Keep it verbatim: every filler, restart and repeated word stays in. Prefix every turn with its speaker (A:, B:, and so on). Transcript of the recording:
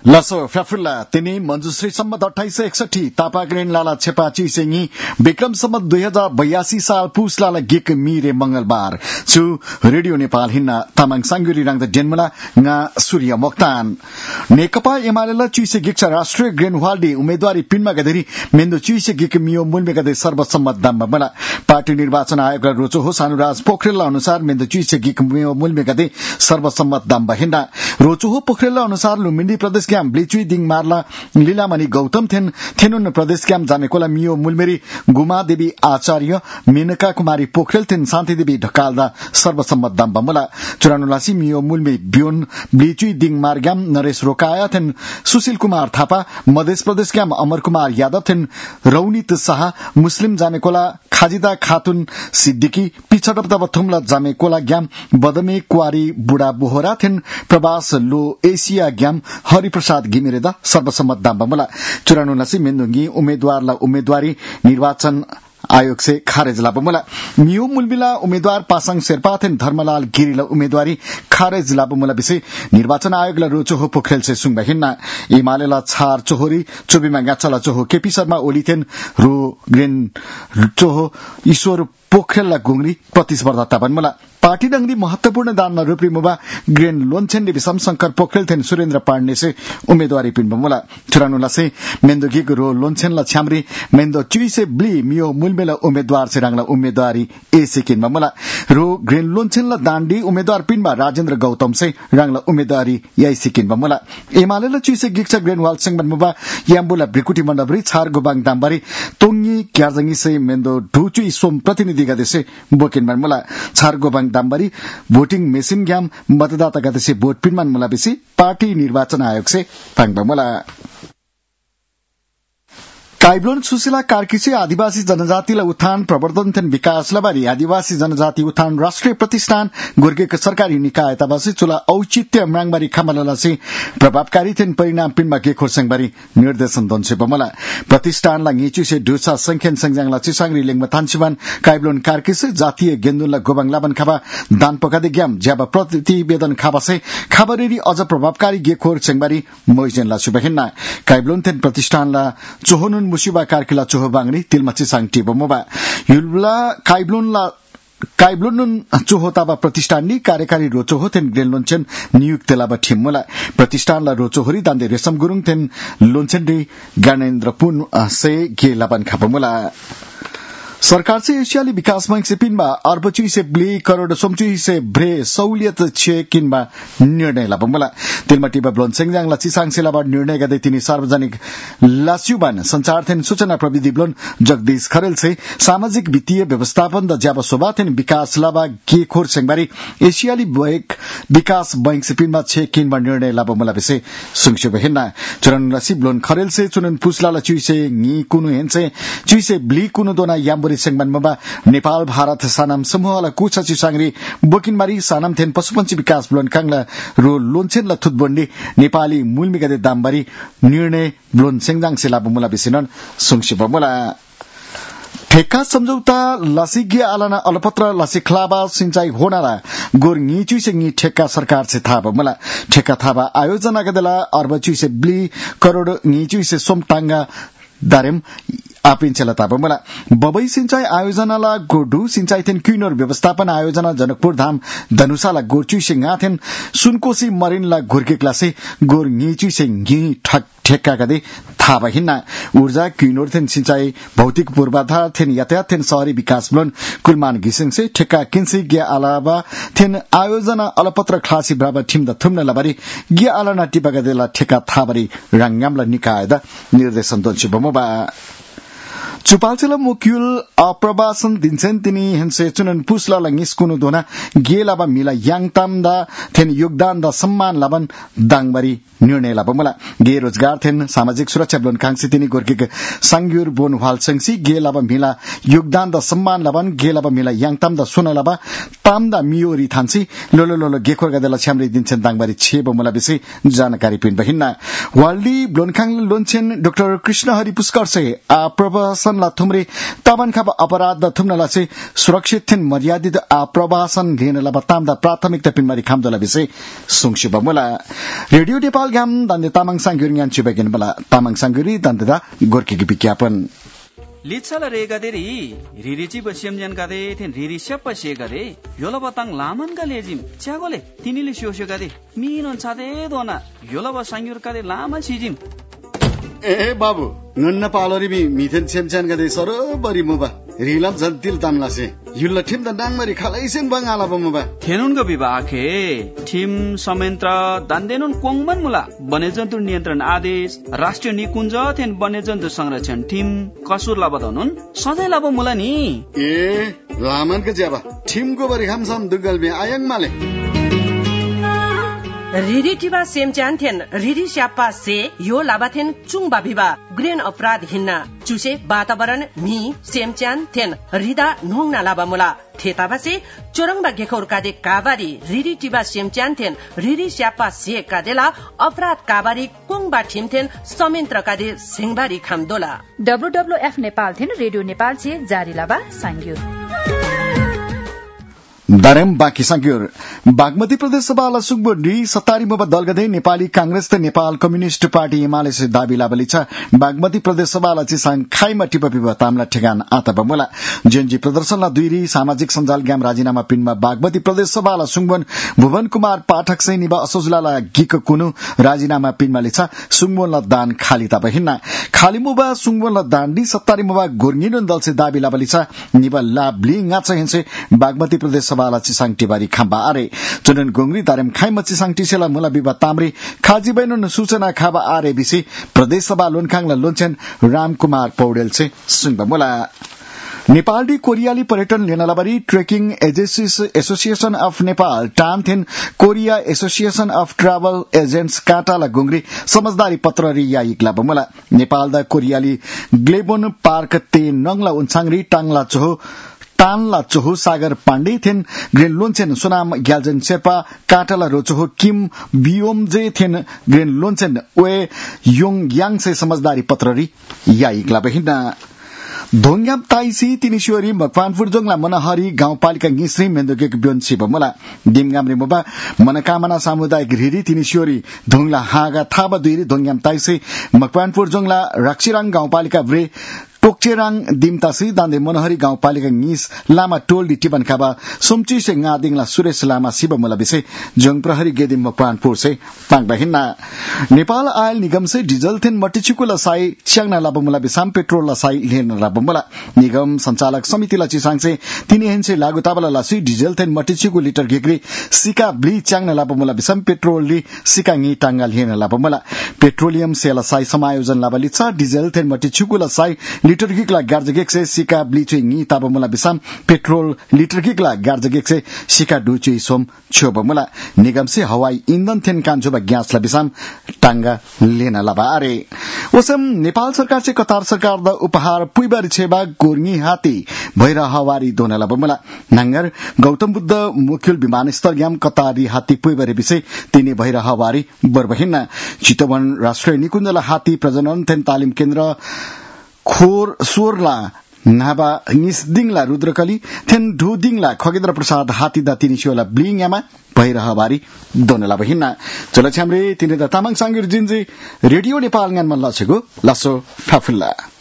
A: लसो फ्याफुल्ला तिनी मञ्जुश्री सम्मत अठाइस सय एकसठी तापाग्रेन लाला छेपा चिसेङी विक्रम सम्मत दुई हजार बयासी साल पुस लाला गिक मिरे मंगलबार छु रेडियो नेपाल हिन्ना तामाङ सांगुरी राङ डेनमला nga सूर्य मोक्तान नेकपा एमाले चुइसे गिक्छ राष्ट्रिय ग्रेनवाल्डी उम्मेदवारी पिनमा गदेरी मेन्दो चुइसे गिक मियो मुलमे गदे सर्वसम्मत दाममा बला पार्टी निर्वाचन आयोग रोचो हो सानुराज पोखरेल अनुसार मेन्दो चुइसे गिक मियो मुलमे गदे सर्वसम्मत दामबा हिन्ना रोचो हो पोखरेल अनुसार लुम्बिनी प्रदेश क्याम ब्लिचुई दिङ मार्ला लीलामणि गौतम थेन थेनुन प्रदेश क्याम जानेकोला मियो मुलमेरी गुमा देवी आचार्य मेनका कुमारी पोखरेल थेन शान्ति देवी ढकाल्दा सर्वसम्मत दाम बमला चुरानुलासी मियो मुलमे बियोन ब्लिचुई दिङ मार्ग्याम नरेश रोकाया थेन सुशील कुमार थापा मध्य प्रदेश क्याम अमर कुमार यादव थेन रौनित शाह मुस्लिम जानेकोला खाजिदा खातुन सिद्दिकी पिछडप तब थुमला जामेकोला ग्याम बदमे कुवारी बुढा बोहरा थेन प्रवास लो एसिया ग्याम हरिप्रसाद घिमिरेदा सर्वसम्मत दाम बमला चुरानुलासी मेन्दुङ्गी उम्मेद्वारलाई उम्मेदवारी निर्वाचन आयोग से खारेज लाबमुला मियो मुलबिला उम्मेदवार पासाङ शेर्पा थेन धर्मलाल गिरीला उम्मेदवारी खारेज लाबमुला विषय निर्वाचन आयोगला रोचो हो पोखरेल से सुङबा हिन्ना एमालेला छार चोहोरी चोबीमा गाचला चोहो केपी शर्मा ओली थेन रो ग्रेन चोहो ईश्वर पोखरेलला गुंगरी प्रतिस्पर्धा ताबनमुला पार्टी डंगरी महत्वपूर्ण दानमा रूपरी मुबा ग्रेन लोन्छेन विषम शंकर पोखरेल थेन सुरेन्द्र पाण्डे से उम्मेदवारी पिनबमुला चुरानुला से मेन्दो गिग रो लोन्छेनला छ्यामरी मेन्दो चुइसे ब्ली मियो मुलमेला उम्मेदवार से राङला उम्मेदवारी ए सेकिन बमुला रो ग्रेन लोन्छेनला दाण्डी उम्मेदवार पिनमा राजेन्द्र गौतम से राङला उम्मेदवारी याइ सेकिन बमुला एमालेला चुइसे गिक्छ ग्रेन वाल सिंह बनमुबा याम्बुला ब्रिकुटी मण्डबरी छार गोबाङ दामबारी तोङी क्याजंगी से मेन्दो ढुचुई सोम प्रतिनिधि गदेसे बोकिन बनमुला छार गोबाङ दाम्बरी भोटिङ मेसिन ग्याम मतदाता गदेसे भोट पिनमान मुलाबेसी पार्टी निर्वाचन आयोग से पाङबमुला काइब्लोन सुशीला कार्कीसे आदिवासी जनजातिलाई उत्थान प्रवर्धन थेन विकास लबारी आदिवासी जनजाति उत्थान राष्ट्रिय प्रतिष्ठान गुर्गेको सरकारी निकाय तबासी चुला औचित्य म्राङबारी खामलालासी प्रभावकारी थेन परिणाम पिनमा के खोरसङबारी निर्देशन दन्से बमला प्रतिष्ठानलाई ङिचुसे ढुसा संख्यान संज्ञाङला चिसाङरी लेङमा थान्सिबान काइब्लोन कार्कीसे जातीय गेन्दुनला गोबाङ लाबन खाबा दान पकादे ग्याम ज्याबा प्रतिवेदन खाबासे खाबरेरी अझ प्रभावकारी गे खोरसङबारी मोइजेनला सुबहिन्ना काइब्लोन थेन प्रतिष्ठानला चोहनुन मुसिबा कार्किला चोहो बांगनी तिलमाची सांगटी बमोबा युलला काइब्लोनला काइब्लोन चोहोताबा प्रतिष्ठाननी कार्यकारी रोचोहो थेन ग्रेन लोन्छेन नियुक्त लाबा ठिमला प्रतिष्ठानला रोचोहरी दान्दे रेशम गुरुङ थेन लोन्छेन ज्ञानेन्द्र पुन से गे लाबन खाबमुला सरकार से एशियाली विकास बैंक से पिनमा अर्बचुई से ब्ली करोड़ सोमचुई से भ्रे सहुलियत छे किनमा निर्णय लाबमुला तिलमटीबा ब्लोनसेङजाङ लची सांगसेलाबा निर्णय गदै तिनी सार्वजनिक लास्युबान संचार थेन सूचना प्रविधि ब्लोन जगदीश खरेल से सामाजिक वित्तीय व्यवस्थापन द ज्याबा सोबा थेन विकास लाबा के खोर सेङबारी एशियाली बैंक विकास बैंक से पिनमा छे किनमा निर्णय लाबमुला विषय सुङसुबे हिन्ना चरण रसी ब्लोन खरेल से चुनन पुसलाला चुई से ङी कुनु हेनसे चुई से ब्ली कुनु दोना याम्बो सेङबानमा नेपाल भारत सानाम समूहला कुचा चिसाङरी बोकिनमारी सानाम थेन पशुपन्छी विकास ब्लोन काङला रो लोन्छेनला थुतबन्डी नेपाली मूलमिगदे दामबारी निर्णय ब्लोन सेङजाङ से लाबमुला बिसिनन सुङसिबमुला ठेक्का सम्झौता लसिगे आलाना अलपत्र लसिखलाबा सिंचाई होनाला गोर ङिचुई से ङि ठेक्का सरकार से थाबा मला ठेक्का थाबा आयोजना गदला अर्बचुई से ब्ली करोड़ ङिचुई से सोमटांगा दारेम आपिन चलता बमला बबई सिंचाई आयोजनाला गोडु सिंचाई थेन क्युनर व्यवस्थापन आयोजना जनकपुर धाम धनुषाला गोरचुई से ngaथेन सुनकोशी मरिनला घुर्केकला से गोर ङिचुई से ङि ठक ठेक्का गदे थाबा हिन्ना ऊर्जा क्युनर थेन सिंचाई भौतिक पूर्वाधार थेन यातायात थेन शहरी विकास ब्लोन कुलमान घिसिङ से ठेक्का किन्सी गे अलावा थेन आयोजना अलपत्र खलासी ब्राबा ठिम द थुम्न लबारी गे आलाना टिपा गदेला ठेक्का थाबरी राङयामला निकायदा निर्देशन दन्छि बमोबा चुपालचेला मोक्युल अप्रवासन दिन्छन् तिनी हेन्से चुनन पुसला लंगिस कुनु दोना गेलाबा मिला याङताम दा थेन योगदान दा सम्मान लाबन दाङबारी निर्णय लाबमला गे रोजगार थेन सामाजिक सुरक्षा ब्लोन कांगसी तिनी गोर्किक सांग्युर बोन वाल संगसी गेलाबा मिला योगदान दा सम्मान लाबन गेलाबा मिला याङताम दा सुना लाबा ताम दा मियोरी थान्सी लोलो लोलो गेखोर गदला छ्यामरी दिन्छन् दाङबारी छे बमला बिसे जानकारी पिन बहिन्ना वाल्डी ब्लोनखाङ लोन्छेन डाक्टर कृष्ण हरि पुष्कर से अप्रवासन प्रशासन ला थुम्रे तबन खब अपराध द थुम्न लासे सुरक्षित थिन मर्यादित आप्रवासन घेन ला बतामदा प्राथमिकता पिनमारी खामदला विषय सुंगसु बमला रेडियो नेपाल गाम दन्द तामाङ सांगुरी यान चिबगेन बला तामाङ सांगुरी दन्ददा गोर्कीकी विज्ञापन
B: लिच्छला रे गदेरी रिरिची बसियम जन गदे थिन रिरि सप से गदे योला बताङ लामन गा लेजिम च्यागोले तिनीले सोसो गदे मिन छादे दोना योला बसाङ्युर गदे लामा सिजिम
A: ए बाबु नन्न पालोरी बि मिथेन छेमछान गदे सरो बरी मुबा रिलाम जन्तिल तामलासे युल्ला ठिम द नाङमरी खालैसेन बंगाला बमुबा
B: थेनुन ग विभाखे ठिम समेन्त्र दान्देनुन कोङमन मुला वन्यजन्तु नियन्त्रण आदेश राष्ट्रिय निकुञ्ज थेन वन्यजन्तु संरक्षण टिम कसुर लाबदनुन सधैँ लाब मुला नि
A: ए लामन के ज्याबा ठिमको बरी खामसम दुगल बे आयङ माले
C: रिरी टिबा सेमच्यान थेन रिरी स्यापा से यो लाबाथेन चुङबा बिबा ग्रेन अपराध हिन्ना चुसे वातावरण मी सेमच्यान थेन रिदा नोङना लाबा मुला थेताबा से चोरङबा गेखौर कादे काबारी रिरी टिबा सेमच्यान थेन रिरी स्यापा से कादेला अपराध काबारी कोङबा ठिमथेन समेन्त्र कादे सिंहबारी खामदोला
D: डब्ल्यूडब्ल्यूएफ नेपाल थेन रेडियो नेपाल से जारी लाबा सांग्यो
A: दारेम बाँकी सांग्योर बागमती प्रदेश सभा सुगबो डी सत्तारी मोबा दलगदे नेपाली कांग्रेस त नेपाल कम्युनिस्ट पार्टी एमाले से दाबी लाबली छ बागमती प्रदेश सभा ला चिसाङ खाइमा टिपपिब तामला ठेगान आता बमला जेनजी प्रदर्शन ला दुईरी सामाजिक सञ्जाल ग्याम राजीनामा पिनमा बागमती प्रदेश सभा ला सुङबन भुवन कुमार पाठक सै निबा असोजला ला गिक कुनु राजीनामा पिनमा लिछ सुङबन ला दान खाली ता बहिना खाली मोबा सुङबन ला दान डी सत्तारी मोबा गुर्निन दल से दाबी लाबली छ निबा ला ब्लिङ आछ हिंसे बागमती प्रदेश सभा ला चिसाङ टिबारी खाम्बा आरे चुनन गोंगरी दारेम खाइमा चिसाङ टिसेला मुला बिबा तामरी खाजी बैनुन सूचना खाबा आरे बिसी प्रदेश सभा लोनखाङला लोन्छेन रामकुमार पौडेल से सुनबा मुला नेपाली कोरियाली पर्यटन लेनलाबारी trekking agencies association of Nepal टान्थेन Korea association of travel agents काटाला गुंगरी समझदारी पत्र रि याइकला बमला नेपाल द कोरियाली ग्लेबोन पार्क ते नङला उन्साङरी टाङला चोहो टानला चोहो सागर पाण्डे थेन ग्रेन लोन्चेन सुनाम ग्यालजन शेर्पा काटाला रोचोहो किम बियोमजे थेन ग्रेन लोन्चेन वे योङ याङ से समझदारी पत्र रि याइकला बहिना धोङयाम ताइसी तिनिश्वरी मकवानपुर जोङला मनहरी गाउँपालिका गिस्री मेन्दोकेक ब्योन्सी बमला दिमगामरी मोबा मनकामना सामुदायिक रिरी तिनिश्वरी धोङला हागा थाबा दुईरी धोङयाम ताइसी मकवानपुर जोङला रक्सीराङ गाउँपालिका व्रे टोक्चेराङ दिमतासी दान्दे मनहरी गाउँपालिका निस लामा टोल्डी टिबन खाबा सुमची से ngaदिङला सुरेश लामा शिव मुला बिसे जङ प्रहरी गेदिम मकवानपुर से पाङबाहिना नेपाल आयल निगम से डीजल थेन मटिचुको लसाई च्याङना लाबमुला बिसाम पेट्रोल लसाई लेन लाबमुला निगम संचालक समिति ला चिसाङ से तिनी हेनसे लागु ताबला लासी डीजल थेन मटिचुको लिटर गेग्री सिका ब्ली च्याङना लाबमुला बिसाम पेट्रोल लि सिका ngि टांगा लेन लाबमुला पेट्रोलियम से लसाई समायोजन लाबली छ डीजल थेन मटिचुको लसाई लिटर गिकला गार्जगेक से सिका ब्लीचे ngि ताबमुला बिसाम पेट्रोल लिटर गिकला गार्जगेक से सिका डुचे सोम छोबमुला निगम से हवाई ईंधन थेन कान्छोबा ग्यास ला बिसाम टांगा लेन लाबारे ओसम नेपाल सरकार से कतार सरकार द उपहार पुइबारी छेबा गोर्नी हाती भैरा हवारी दोनला बमुला नांगर गौतम बुद्ध मुख्य विमानस्थल ग्याम कतारी हाती पुइबारी विषय तिनी भैरा हवारी बरबहिना चितवन राष्ट्रिय निकुञ्जला हाती प्रजनन थेन तालिम केन्द्र खोर सोरला नाबा निसदिङला रुद्रकली थेन ढुदिङला खगेन्द्र प्रसाद हाती दा तिनिसियोला ब्लिङयामा भइरहबारी दोनला बहिना चलो छ्यामरे तिनी दा तामाङ सांगिर जिन्जी रेडियो नेपाल गानमा लछेको लासो फाफुल्ला